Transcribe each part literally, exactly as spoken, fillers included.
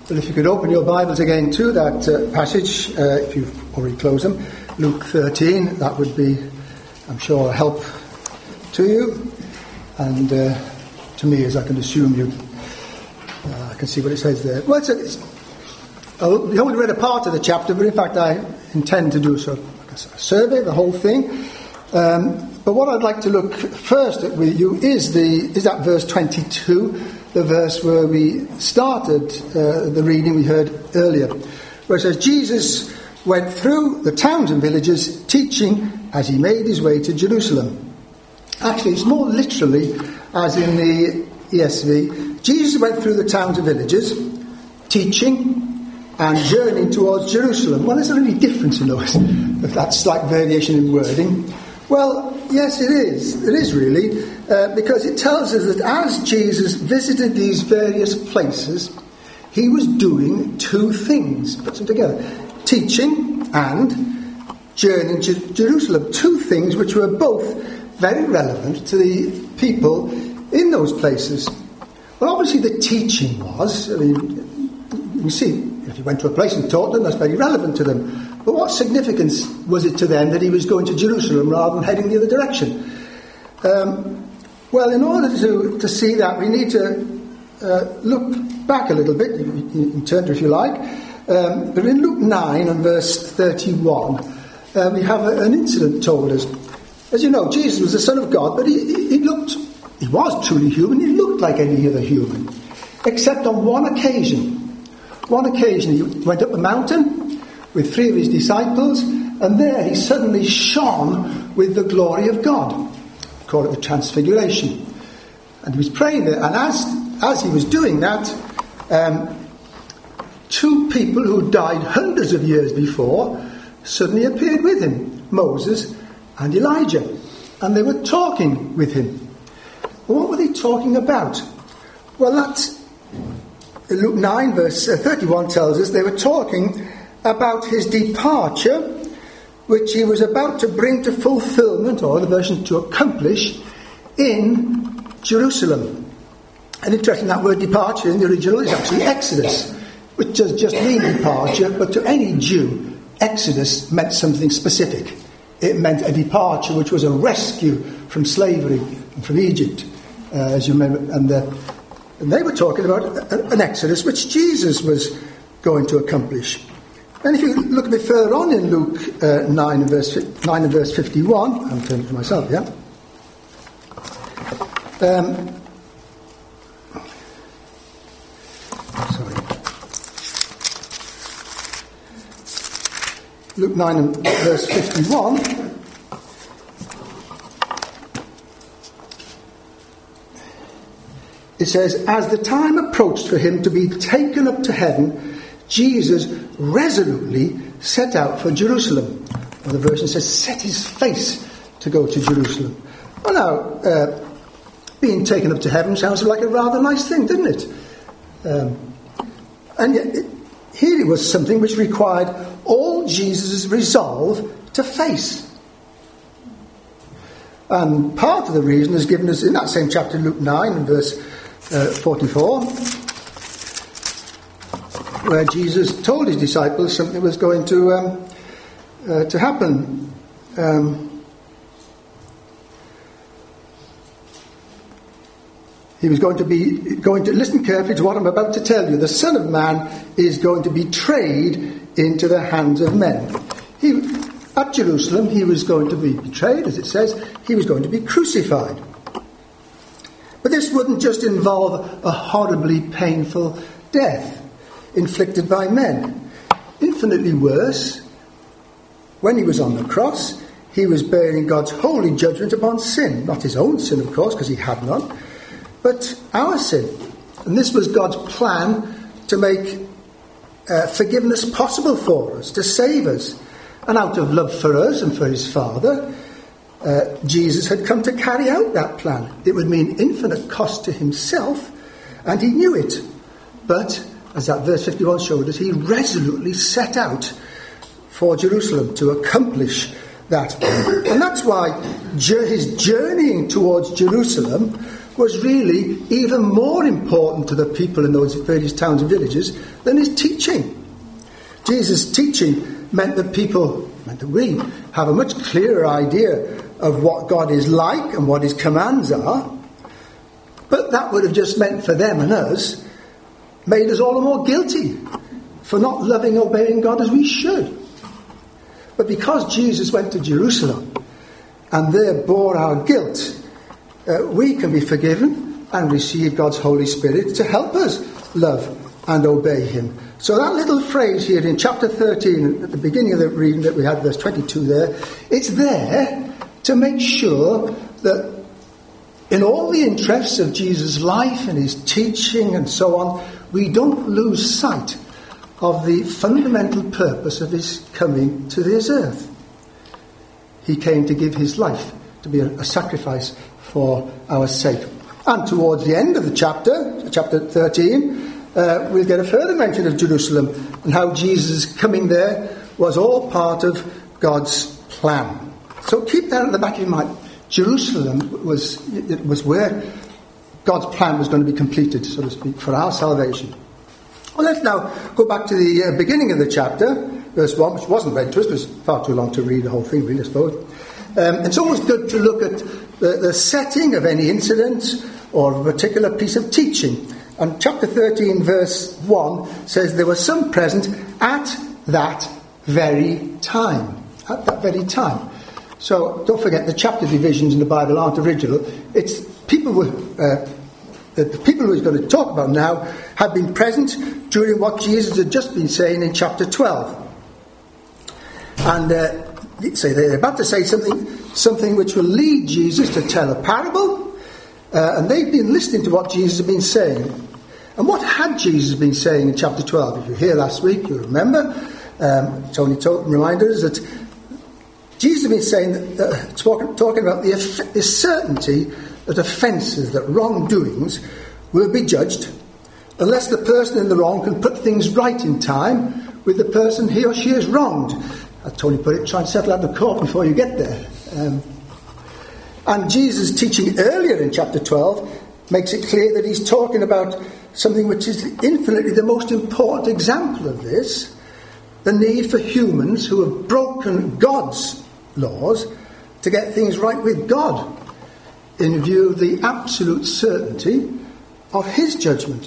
Well, if you could open your Bibles again to that uh, passage, uh, if you've already closed them, Luke thirteen, that would be, I'm sure, a help to you, and uh, to me, as I can assume you uh, I can see what it says there. Well, it's, a, it's uh, we only read a part of the chapter, but in fact I intend to do so, like a survey, the whole thing. Um, but what I'd like to look first at with you is the is that verse twenty-two, the verse where we started uh, the reading we heard earlier, where it says, Jesus went through the towns and villages teaching as he made his way to Jerusalem. Actually, it's more literally as in the E S V. Jesus went through the towns and villages teaching and journeying towards Jerusalem. Well, is there any difference in those? That slight variation in wording. Well, yes, it is. It is really, uh, because it tells us that as Jesus visited these various places, he was doing two things. Puts them together. Teaching and journeying to Jerusalem. Two things which were both very relevant to the people in those places. Well, obviously the teaching was, I mean, you see, if he went to a place and taught them, that's very relevant to them. But what significance was it to them that he was going to Jerusalem rather than heading the other direction? Um, well, in order to, to see that, we need to uh, look back a little bit. You, you can turn to if you like. Um, but in Luke nine and verse thirty-one, uh, we have a, an incident told us. As you know, Jesus was the Son of God, but he, he, he looked, he was truly human. He looked like any other human, except on one occasion. One occasion, he went up a mountain with three of his disciples, and there he suddenly shone with the glory of God. We call it the Transfiguration. And he was praying there, and as as he was doing that, um, two people who died hundreds of years before suddenly appeared with him, Moses and Elijah, and they were talking with him. What were they talking about? Well, that's Luke nine verse thirty-one tells us they were talking about his departure, which he was about to bring to fulfillment, or the version to accomplish, in Jerusalem. And interesting, that word departure in the original is actually Exodus, which does just mean departure, but to any Jew, Exodus meant something specific. It meant a departure which was a rescue from slavery and from Egypt, uh, as you remember. And, uh, and they were talking about a, an Exodus which Jesus was going to accomplish. And if you look a bit further on in Luke uh, nine, and verse, nine and verse fifty-one, I'm turning to myself, yeah? Um, sorry. Luke nine and verse fifty-one. It says, as the time approached for him to be taken up to heaven, Jesus resolutely set out for Jerusalem. Or the version says, set his face to go to Jerusalem. Well, now, uh, being taken up to heaven sounds like a rather nice thing, doesn't it? Um, and yet, it, here it was something which required all Jesus' resolve to face. And part of the reason is given us in that same chapter, Luke nine, and verse uh, forty-four, where Jesus told his disciples something was going to um, uh, to happen. Um, he was going to be going to listen carefully to what I'm about to tell you. The Son of Man is going to be betrayed into the hands of men. He, at Jerusalem, he was going to be betrayed, as it says. He was going to be crucified. But this wouldn't just involve a horribly painful death inflicted by men. Infinitely worse, when he was on the cross, he was bearing God's holy judgment upon sin. Not his own sin, of course, because he had none, but our sin. And this was God's plan to make uh, forgiveness possible for us, to save us. And out of love for us and for his Father, uh, Jesus had come to carry out that plan. It would mean infinite cost to himself, and he knew it. But, as that verse fifty-one showed us, he resolutely set out for Jerusalem to accomplish that. And that's why his journeying towards Jerusalem was really even more important to the people in those various towns and villages than his teaching. Jesus' teaching meant that people, meant that we, have a much clearer idea of what God is like and what his commands are. But that would have just meant for them and us, made us all the more guilty for not loving, obeying God as we should. But because Jesus went to Jerusalem and there bore our guilt, uh, we can be forgiven and receive God's Holy Spirit to help us love and obey him. So that little phrase here in chapter thirteen, at the beginning of the reading that we had, verse twenty-two there, it's there to make sure that in all the interests of Jesus' life and his teaching and so on, we don't lose sight of the fundamental purpose of his coming to this earth. He came to give his life, to be a, a sacrifice for our sake. And towards the end of the chapter, chapter thirteen, uh, we'll get a further mention of Jerusalem and how Jesus coming there was all part of God's plan. So keep that at the back of your mind. Jerusalem was, it was where God's plan was going to be completed, so to speak, for our salvation. Well, let's now go back to the uh, beginning of the chapter, verse one, which wasn't read to us. It was far too long to read the whole thing, really, I suppose. Um, it's always good to look at the, the setting of any incident or a particular piece of teaching. And chapter thirteen, verse one says, there were some present at that very time. At that very time. So don't forget, the chapter divisions in the Bible aren't original. It's people who, uh, the, the people who he's going to talk about now have been present during what Jesus had just been saying in chapter twelve. And uh, say they're about to say something, something which will lead Jesus to tell a parable. Uh, and they've been listening to what Jesus had been saying. And what had Jesus been saying in chapter twelve? If you were here last week, you'll remember. Um, Tony told, reminded us that Jesus has been saying, that, uh, talking, talking about the, the certainty that offences, that wrongdoings will be judged unless the person in the wrong can put things right in time with the person he or she has wronged. As Tony put it, try and settle out the court before you get there. Um, and Jesus' teaching earlier in chapter twelve makes it clear that he's talking about something which is infinitely the most important example of this, the need for humans who have broken God's laws to get things right with God in view of the absolute certainty of his judgment.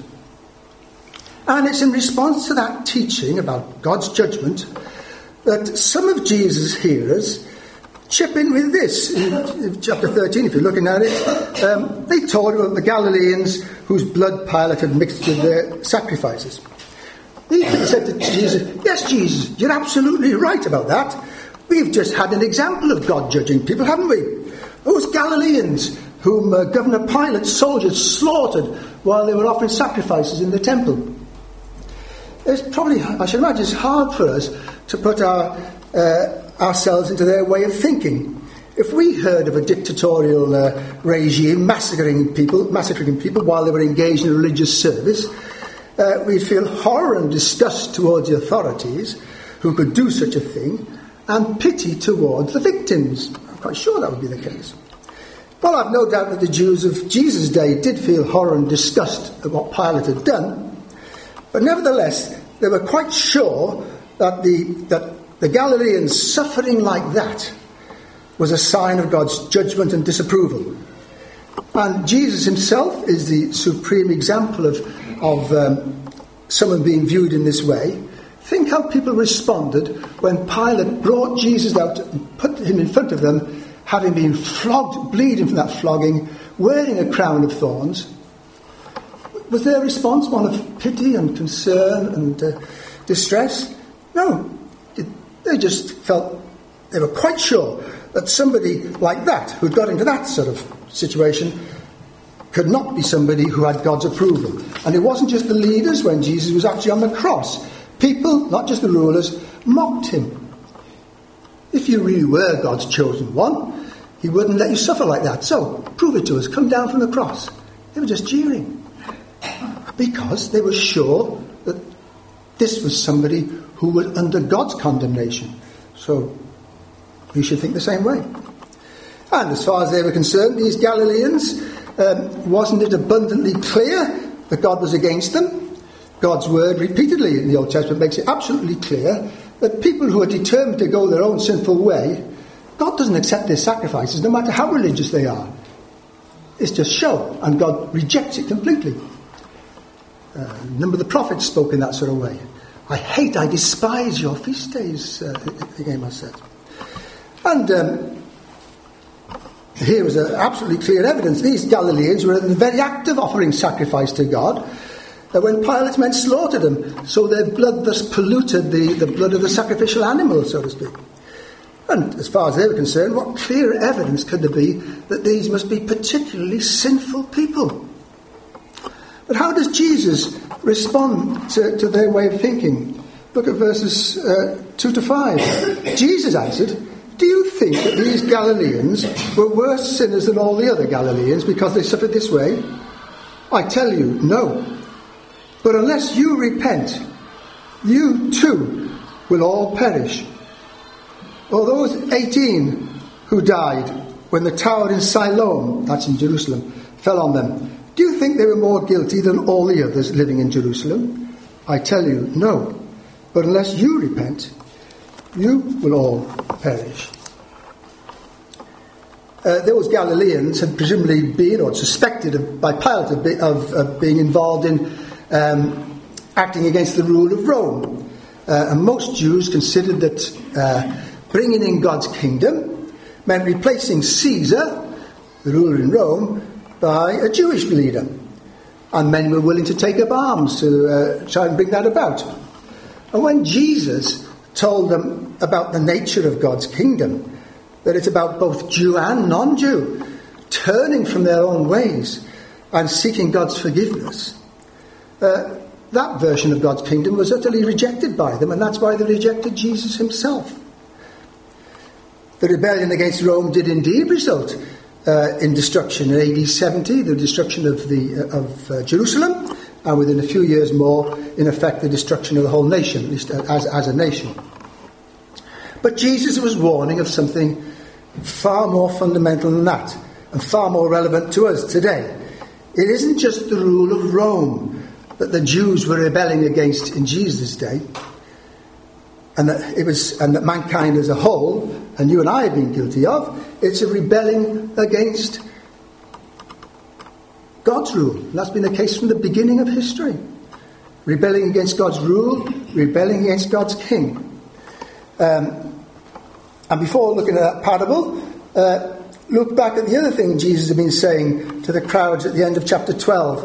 And it's in response to that teaching about God's judgment that some of Jesus' hearers chip in with this. In chapter thirteen, if you're looking at it, um, they told about the Galileans whose blood Pilate had mixed with their sacrifices. He said to Jesus, yes, Jesus, you're absolutely right about that. We've just had an example of God judging people, haven't we? Those Galileans whom uh, Governor Pilate's soldiers slaughtered while they were offering sacrifices in the temple. It's probably, I should imagine, it's hard for us to put our, uh, ourselves into their way of thinking. If we heard of a dictatorial uh, regime massacring people, massacring people while they were engaged in a religious service, uh, we'd feel horror and disgust towards the authorities who could do such a thing, and pity towards the victims. I'm quite sure that would be the case. Well, I've no doubt that the Jews of Jesus' day did feel horror and disgust at what Pilate had done, but nevertheless, they were quite sure that the, that the Galileans suffering like that was a sign of God's judgment and disapproval. And Jesus himself is the supreme example of, of um, someone being viewed in this way. Think how people responded when Pilate brought Jesus out and put him in front of them, having been flogged, bleeding from that flogging, wearing a crown of thorns. Was their response one of pity and concern and uh, distress? No. They just felt, they were quite sure that somebody like that, who'd got into that sort of situation, could not be somebody who had God's approval. And it wasn't just the leaders when Jesus was actually on the cross. People, not just the rulers, mocked him. If you really were God's chosen one, he wouldn't let you suffer like that. So, prove it to us. Come down from the cross. They were just jeering. Because they were sure that this was somebody who was under God's condemnation. So, you should think the same way. And as far as they were concerned, these Galileans, um, wasn't it abundantly clear that God was against them? God's word repeatedly in the Old Testament makes it absolutely clear that people who are determined to go their own sinful way, God doesn't accept their sacrifices, no matter how religious they are. It's just show, and God rejects it completely. Uh, a number of the prophets spoke in that sort of way. I hate, I despise your feast days, uh, again I said. And um, here was a absolutely clear evidence. These Galileans were in the very act of offering sacrifice to God uh, when Pilate's men slaughtered them, so their blood thus polluted the, the blood of the sacrificial animal, so to speak. And as far as they were concerned, what clearer evidence could there be that these must be particularly sinful people? But how does Jesus respond to, to their way of thinking? Look at verses uh, two to five. Jesus answered, do you think that these Galileans were worse sinners than all the other Galileans because they suffered this way? I tell you, no. But unless you repent, you too will all perish. Or those eighteen who died when the tower in Siloam, that's in Jerusalem, fell on them, do you think they were more guilty than all the others living in Jerusalem? I tell you, no. But unless you repent, you will all perish. Uh, those Galileans had presumably been, or suspected of, by Pilate of, be, of, of being involved in um, acting against the rule of Rome. Uh, and most Jews considered that uh, bringing in God's kingdom meant replacing Caesar, the ruler in Rome, by a Jewish leader. And men were willing to take up arms to uh, try and bring that about. And when Jesus told them about the nature of God's kingdom, that it's about both Jew and non-Jew turning from their own ways and seeking God's forgiveness, uh, that version of God's kingdom was utterly rejected by them, and that's why they rejected Jesus himself. The rebellion against Rome did indeed result uh, in destruction in A D seventy, the destruction of the uh, of uh, Jerusalem, and within a few years more, in effect, the destruction of the whole nation, at least as, as a nation. But Jesus was warning of something far more fundamental than that, and far more relevant to us today. It isn't just the rule of Rome that the Jews were rebelling against in Jesus' day, and that it was, and that mankind as a whole, and you and I have been guilty of. It's a rebelling against God's rule. And that's been the case from the beginning of history. Rebelling against God's rule, rebelling against God's king. Um, and before looking at that parable, uh, look back at the other thing Jesus had been saying to the crowds at the end of chapter twelve.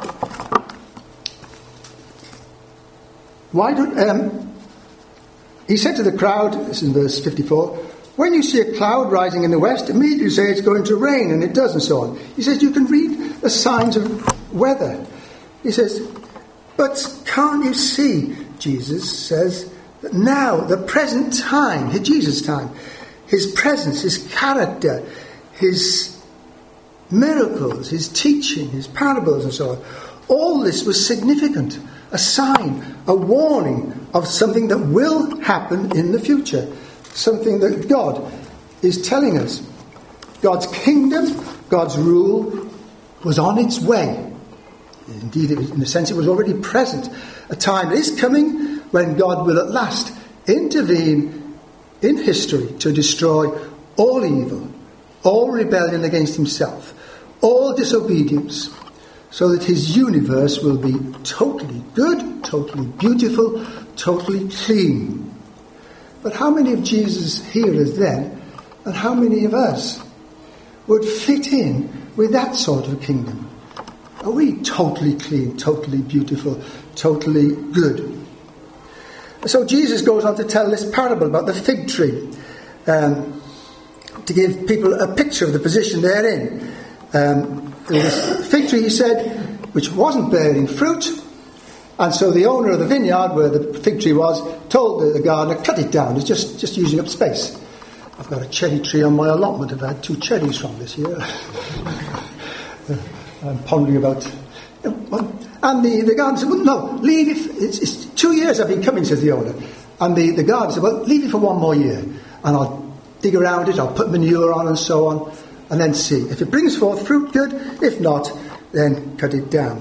Why don't... Um, he said to the crowd, this is in verse fifty-four, when you see a cloud rising in the west, immediately say it's going to rain, and it does, and so on. He says, you can read the signs of weather. He says, but can't you see, Jesus says, that now, the present time, Jesus' time, his presence, his character, his miracles, his teaching, his parables, and so on, all this was significant, a sign, a warning of something that will happen in the future. Something that God is telling us. God's kingdom, God's rule was on its way. Indeed, it was, in a sense, it was already present. A time is coming when God will at last intervene in history to destroy all evil, all rebellion against himself, all disobedience, so that his universe will be totally good, totally beautiful, totally clean. But how many of Jesus' hearers then, and how many of us, would fit in with that sort of kingdom? Are we totally clean, totally beautiful, totally good? So Jesus goes on to tell this parable about the fig tree, um, to give people a picture of the position they're in. Um, this fig tree, he said, which wasn't bearing fruit, and so the owner of the vineyard where the fig tree was told the, the gardener, cut it down, it's just, just using up space. I've got a cherry tree on my allotment, I've had two cherries from this year. I'm pondering about... And the, the gardener said, well, no, leave it, it's, it's two years I've been coming, says the owner. And the, the gardener said, well, leave it for one more year, and I'll dig around it, I'll put manure on and so on, and then see. If it brings forth fruit, good. If not, then cut it down.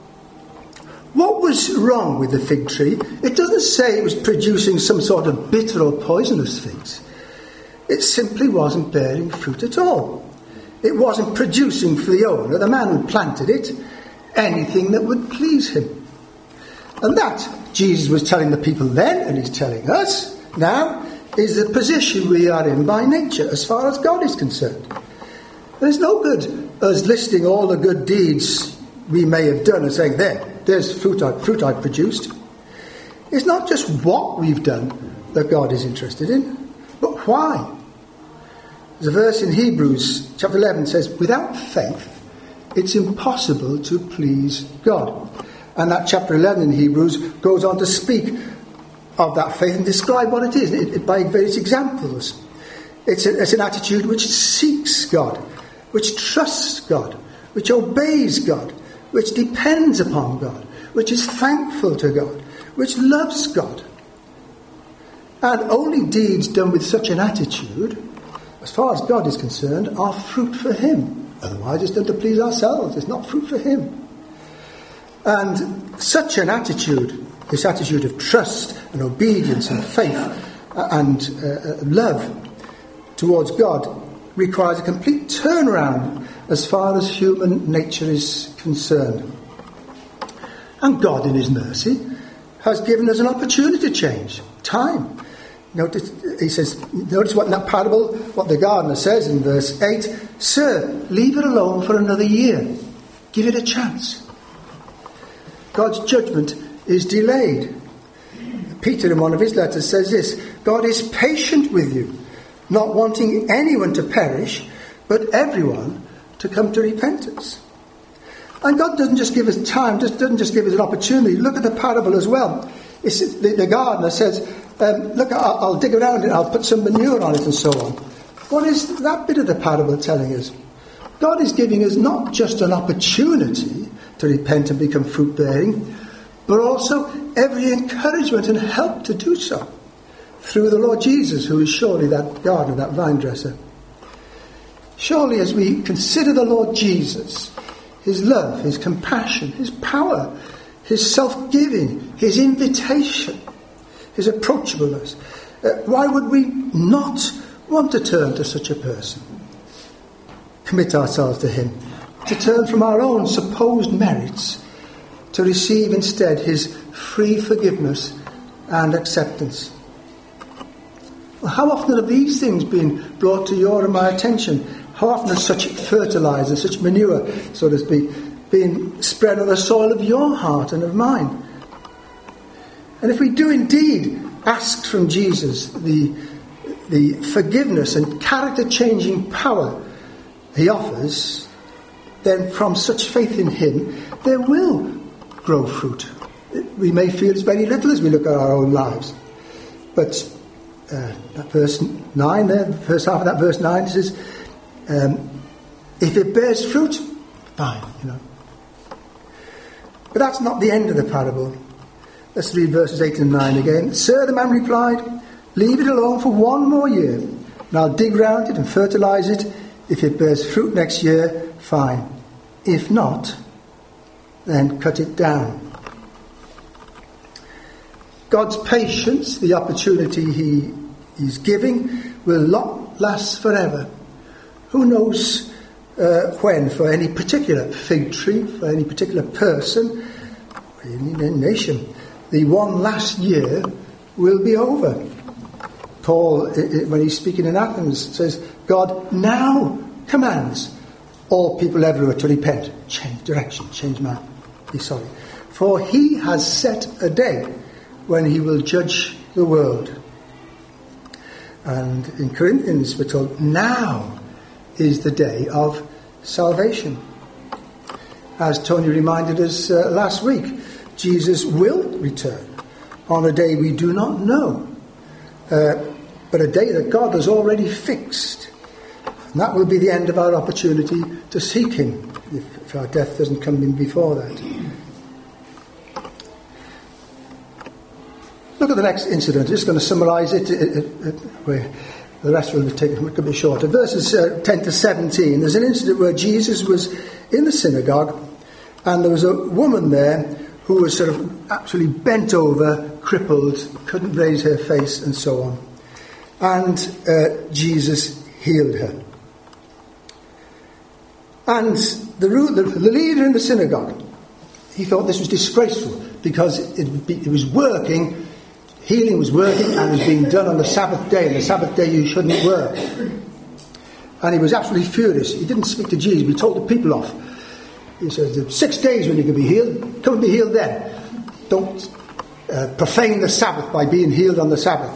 What was wrong with the fig tree? It doesn't say it was producing some sort of bitter or poisonous figs. It simply wasn't bearing fruit at all. It wasn't producing for the owner, the man who planted it, anything that would please him. And that, Jesus was telling the people then, and he's telling us now, is the position we are in by nature as far as God is concerned. There's no good us listing all the good deeds we may have done and saying, there, there's fruit I, fruit I produced. It's not just what we've done that God is interested in, but why. There's a verse in Hebrews chapter eleven says, without faith, it's impossible to please God. And that chapter eleven in Hebrews goes on to speak of that faith and describe what it is it, it, by various examples. It's, a, it's an attitude which seeks God, which trusts God, which obeys God, which depends upon God, which is thankful to God, which loves God. And only deeds done with such an attitude, as far as God is concerned, are fruit for him. Otherwise it's done to please ourselves. It's not fruit for him. And such an attitude, this attitude of trust and obedience and faith and uh, love towards God, requires a complete turnaround as far as human nature is concerned. And God, in his mercy, has given us an opportunity to change. Time. Notice, he says, notice what in that parable, what the gardener says in verse eight, Sir, leave it alone for another year. Give it a chance. God's judgment is delayed. Peter, in one of his letters, says this, God is patient with you, not wanting anyone to perish, but everyone to come to repentance. And God doesn't just give us time, just doesn't just give us an opportunity. Look at the parable as well. It's, the, the gardener says, um, look, I'll, I'll dig around it, I'll put some manure on it and so on. What is that bit of the parable telling us? God is giving us not just an opportunity to repent and become fruit-bearing, but also every encouragement and help to do so through the Lord Jesus, who is surely that gardener, that vine dresser. Surely as we consider the Lord Jesus, his love, his compassion, his power, his self-giving, his invitation, his approachableness, uh, why would we not want to turn to such a person? Commit ourselves to him, to turn from our own supposed merits to receive instead his free forgiveness and acceptance. Well, how often have these things been brought to your and my attention? How often has such fertilizer, such manure, so to speak, been spread on the soil of your heart and of mine? And if we do indeed ask from Jesus the, the forgiveness and character-changing power he offers, then from such faith in him, there will grow fruit. We may feel it's very little as we look at our own lives. But uh, that verse nine there, the first half of that verse nine, says, um, if it bears fruit, fine, you know. But that's not the end of the parable. Let's read verses eight and nine again. Sir, the man replied, leave it alone for one more year, and I'll dig round it and fertilise it. If it bears fruit next year, fine. If not, then cut it down. God's patience, the opportunity he is giving, will not last forever. Who knows uh, when, for any particular fig tree, for any particular person, any nation, the one last year will be over. Paul, when he's speaking in Athens, says, God now commands all people everywhere to repent, change direction, change mind, be sorry. For he has set a day when he will judge the world. And in Corinthians we're told, now is the day of salvation. As Tony reminded us uh, last week, Jesus will return on a day we do not know, uh, but a day that God has already fixed. And that will be the end of our opportunity to seek him, if, if our death doesn't come in before that. Look at the next incident. I'm just going to summarise it. it, it, it where The rest will be taken, it could be shorter. Verses uh, ten to seventeen, there's an incident where Jesus was in the synagogue, and there was a woman there who was sort of absolutely bent over, crippled, couldn't raise her face, and so on. And uh, Jesus healed her. And the, the, the leader in the synagogue, he thought this was disgraceful because it, it was working, healing was working, and was being done on the Sabbath day. And the Sabbath day you shouldn't work. And he was absolutely furious. He didn't speak to Jesus, but he told the people off. He says, there's six days when you can be healed. Come and be healed then. Don't uh, profane the Sabbath by being healed on the Sabbath.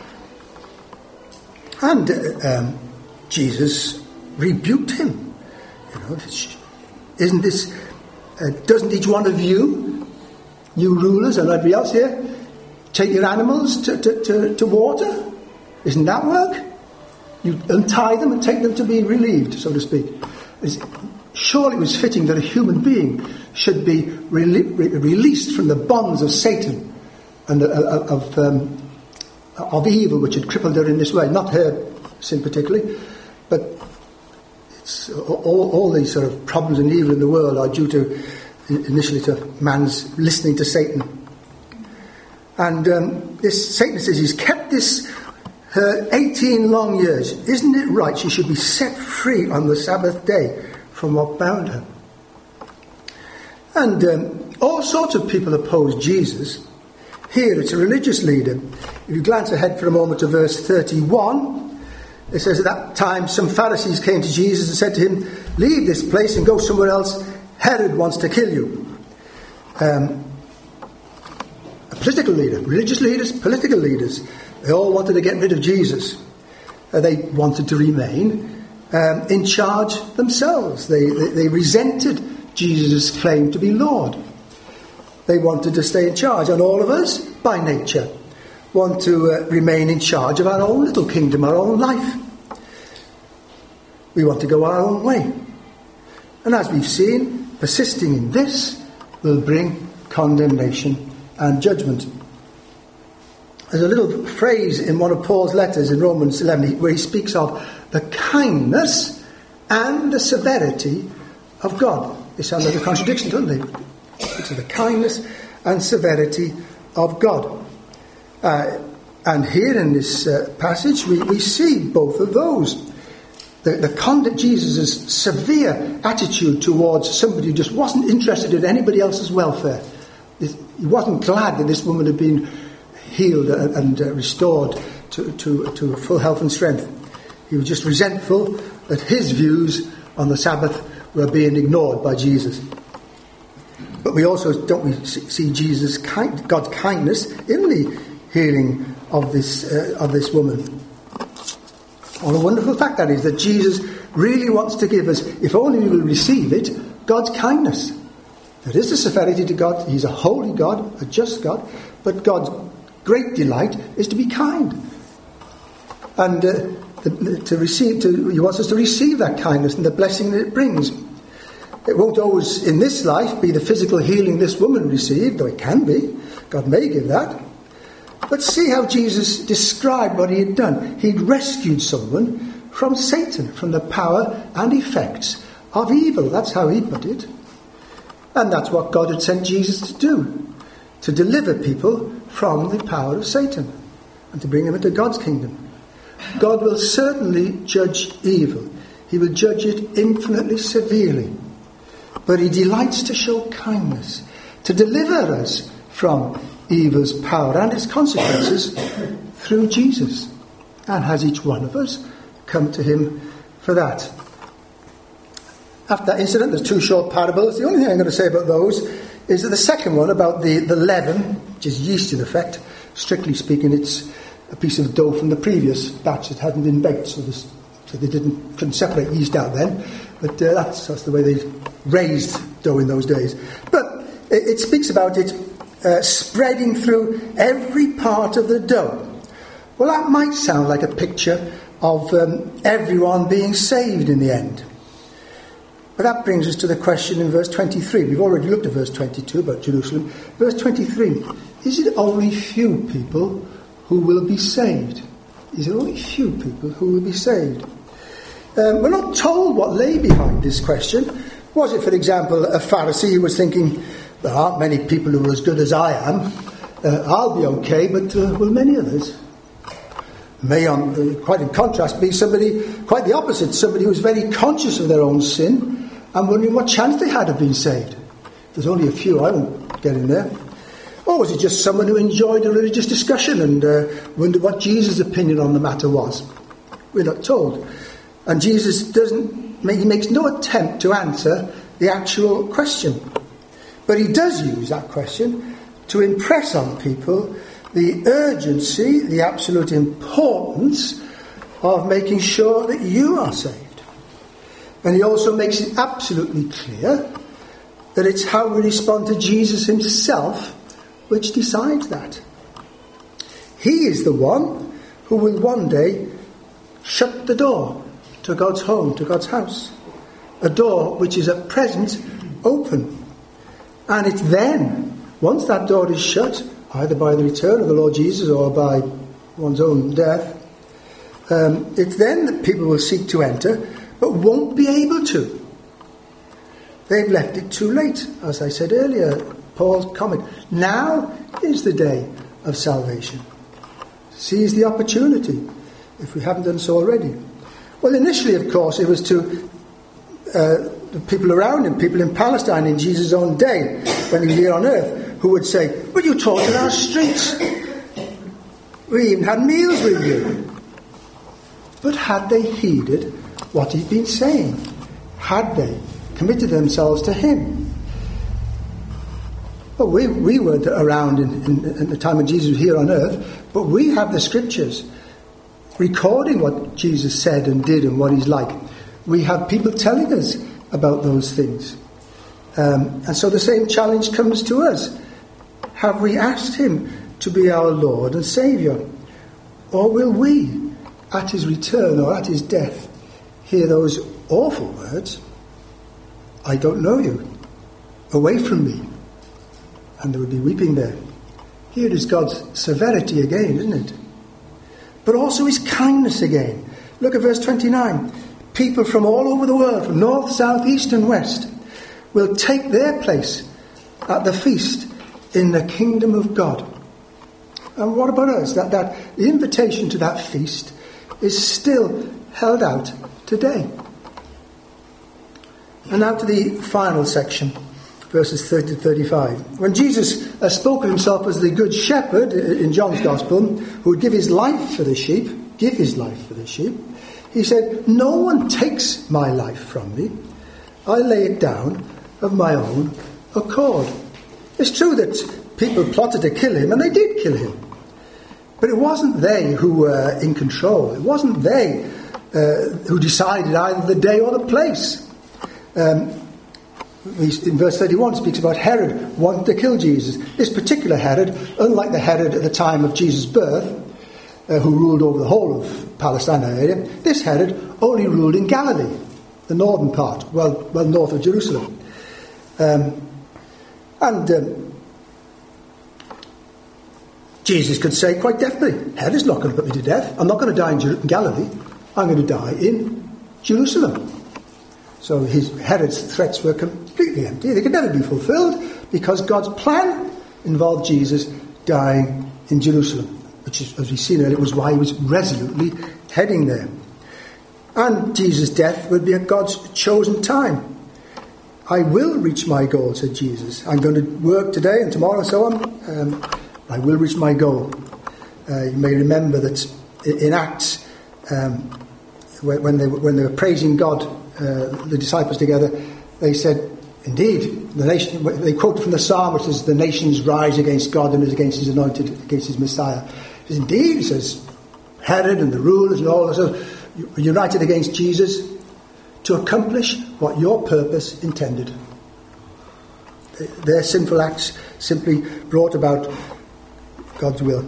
And uh, um, Jesus rebuked him. You know, isn't this? Uh, doesn't each one of you, you rulers and everybody else here, take your animals to, to, to, to water? Isn't that work? You untie them and take them to be relieved, so to speak. It's, surely it was fitting that a human being should be rele- re- released from the bonds of Satan and uh, of um, of evil which had crippled her in this way. Not her sin particularly, but it's all, all these sort of problems and evil in the world are due to initially to man's listening to Satan. And um, this Satan says he's kept this her eighteen long years. Isn't it right she should be set free on the Sabbath day from what bound her? And um, all sorts of people oppose Jesus. Here it's a religious leader. If you glance ahead for a moment to verse thirty-one, it says, at that time some Pharisees came to Jesus and said to him, leave this place and go somewhere else. Herod wants to kill you. Um, a political leader, religious leaders, political leaders, they all wanted to get rid of Jesus. Uh, they wanted to remain um, in charge themselves. They, they, they resented Jesus' claim to be Lord. They wanted to stay in charge. And all of us, by nature, want to uh, remain in charge of our own little kingdom, our own life. We want to go our own way. And as we've seen, persisting in this will bring condemnation and judgment. There's a little phrase in one of Paul's letters in Romans eleven where he speaks of the kindness and the severity of God. They sound like a contradiction, don't they? It's the kindness and severity of God. Uh, and here in this uh, passage we, we see both of those. The, the conduct, Jesus' severe attitude towards somebody who just wasn't interested in anybody else's welfare. He wasn't glad that this woman had been healed and, and uh, restored to, to, to full health and strength. He was just resentful that his views on the Sabbath were being ignored by Jesus. But we also, don't we see Jesus' kind, God's kindness in the healing of this uh, of this woman. What a wonderful fact that is, that Jesus really wants to give us, if only we will receive it, God's kindness. There is a severity to God. He's a holy God, a just God, but God's great delight is to be kind. And uh, the, to receive, to, he wants us to receive that kindness and the blessing that it brings. It won't always, in this life, be the physical healing this woman received, though it can be. God may give that. But see how Jesus described what he had done. He'd rescued someone from Satan, from the power and effects of evil. That's how he put it. And that's what God had sent Jesus to do. To deliver people from the power of Satan. And to bring them into God's kingdom. God will certainly judge evil. He will judge it infinitely severely. But he delights to show kindness. To deliver us from evil's power and its consequences through Jesus. And has each one of us come to him for that. After that incident, there's two short parables. The only thing I'm going to say about those is that the second one, about the, the leaven, which is yeast in effect, strictly speaking, it's a piece of dough from the previous batch that hadn't been baked, so, this, so they didn't couldn't separate yeast out then. But uh, that's, that's the way they raised dough in those days. But it, it speaks about it uh, spreading through every part of the dough. Well, that might sound like a picture of um, everyone being saved in the end. But that brings us to the question in verse twenty-three. We've already looked at verse twenty-two about Jerusalem. Verse twenty-three. Is it only few people who will be saved? These are only few people who will be saved. Um, we're not told what lay behind this question. Was it, for example, a Pharisee who was thinking, there aren't many people who are as good as I am, uh, I'll be okay, but uh, will many others? May, on, uh, quite in contrast, be somebody, quite the opposite, somebody who's very conscious of their own sin and wondering what chance they had of being saved. There's only a few, I won't get in there. Or was it just someone who enjoyed a religious discussion and uh, wondered what Jesus' opinion on the matter was? We're not told. And Jesus doesn't make, he makes no attempt to answer the actual question. But he does use that question to impress on people the urgency, the absolute importance of making sure that you are saved. And he also makes it absolutely clear that it's how we respond to Jesus himself which decides that. He is the one who will one day shut the door to God's home, to God's house. A door which is at present open. And it's then, once that door is shut, either by the return of the Lord Jesus or by one's own death, um, it's then that people will seek to enter, but won't be able to. They've left it too late, as I said earlier. Paul's comment, now is the day of salvation. Seize the opportunity, if we haven't done so already. Well, initially, of course, it was to uh, the people around him, people in Palestine in Jesus' own day, when he was here on earth, who would say, well, you taught in our streets. We even had meals with you. But had they heeded what he'd been saying? Had they committed themselves to him? Well, we, we weren't around in, in, in the time when Jesus was here on earth, but we have the scriptures recording what Jesus said and did and what he's like. We have people telling us about those things. Um, and so the same challenge comes to us. Have we asked him to be our Lord and Saviour? Or will we, at his return or at his death, hear those awful words, I don't know you, away from me? And there would be weeping there. Here is God's severity again, isn't it? But also his kindness again. Look at verse twenty-nine. People from all over the world, from north, south, east and west, will take their place at the feast in the kingdom of God. And what about us? That, that the invitation to that feast is still held out today. And now to the final section. Verses thirty to thirty-five. When Jesus uh, spoke of himself as the good shepherd in John's Gospel, who would give his life for the sheep, give his life for the sheep, he said, no one takes my life from me. I lay it down of my own accord. It's true that people plotted to kill him, and they did kill him. But it wasn't they who were in control. It wasn't they uh, who decided either the day or the place. Um, In verse thirty-one, it speaks about Herod wanting to kill Jesus. This particular Herod, unlike the Herod at the time of Jesus' birth, uh, who ruled over the whole of Palestine area, this Herod only ruled in Galilee, the northern part, well, well north of Jerusalem. Um, and um, Jesus could say quite definitely, Herod's not going to put me to death. I'm not going to die in Jer- Galilee. I'm going to die in Jerusalem. So his Herod's threats were completely empty. They could never be fulfilled because God's plan involved Jesus dying in Jerusalem, which is, as we've seen earlier, was why he was resolutely heading there. And Jesus' death would be at God's chosen time. I will reach my goal, said Jesus. I'm going to work today and tomorrow and so on. Um, I will reach my goal. Uh, you may remember that in Acts, um, when they when they were praising God, Uh, the disciples together, they said, indeed, the nation, they quote from the psalm which says, the nations rise against God and is against his anointed, against his Messiah. It says, indeed, it says, Herod and the rulers and all this, united against Jesus to accomplish what your purpose intended. Their sinful acts simply brought about God's will.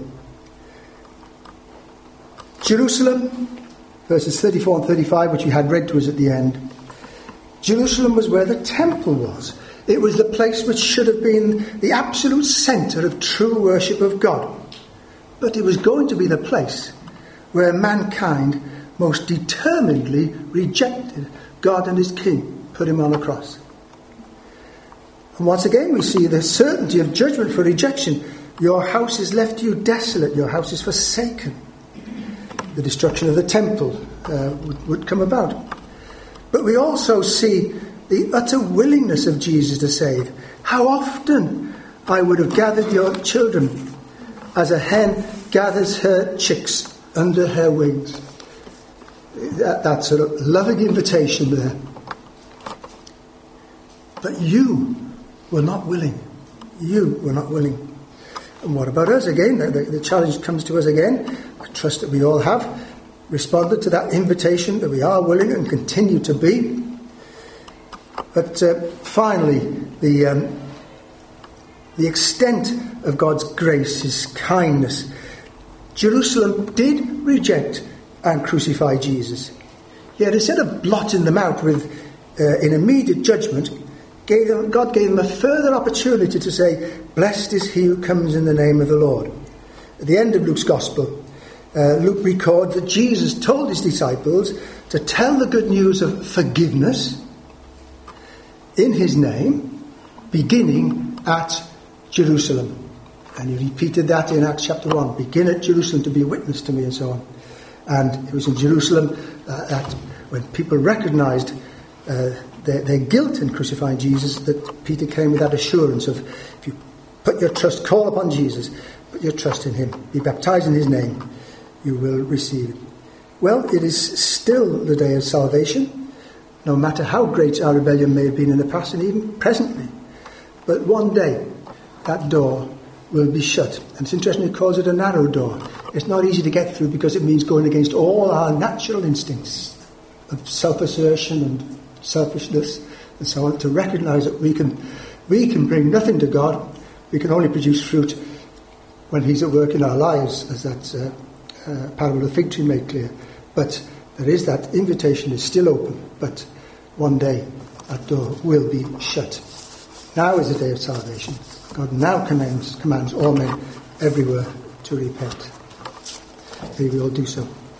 Jerusalem, verses thirty-four and thirty-five, which we had read to us at the end. Jerusalem was where the temple was. It was the place which should have been the absolute centre of true worship of God. But it was going to be the place where mankind most determinedly rejected God and his King, put him on a cross. And once again we see the certainty of judgment for rejection. Your house is left to you desolate, your house is forsaken. The destruction of the temple uh, would, would come about. But we also see the utter willingness of Jesus to save. How often I would have gathered your children as a hen gathers her chicks under her wings. That, that sort of loving invitation there. But you were not willing. You were not willing. And what about us again? The, the, the challenge comes to us again. I trust that we all have responded to that invitation, that we are willing and continue to be. But uh, finally, the um, the extent of God's grace, his kindness. Jerusalem did reject and crucify Jesus. Yet instead of blotting them out with uh, in immediate judgment, gave them, God gave them a further opportunity to say, "Blessed is he who comes in the name of the Lord." At the end of Luke's Gospel, uh, Luke records that Jesus told his disciples to tell the good news of forgiveness in his name, beginning at Jerusalem. And he repeated that in Acts chapter one. Begin at Jerusalem to be a witness to me, and so on. And it was in Jerusalem uh, that when people recognised uh, their, their guilt in crucifying Jesus, that Peter came with that assurance of, if you put your trust, call upon Jesus, put your trust in him, be baptised in his name, you will receive it. Well, it is still the day of salvation, no matter how great our rebellion may have been in the past and even presently. But one day, that door will be shut. And it's interesting, it calls it a narrow door. It's not easy to get through because it means going against all our natural instincts of self-assertion and selfishness and so on, to recognise that we can we can bring nothing to God. We can only produce fruit when he's at work in our lives, as that uh, uh, parable of the fig tree made clear. But there is that invitation is still open, but one day that door will be shut. Now is the day of salvation. God now commands, commands all men everywhere to repent. May we all do so.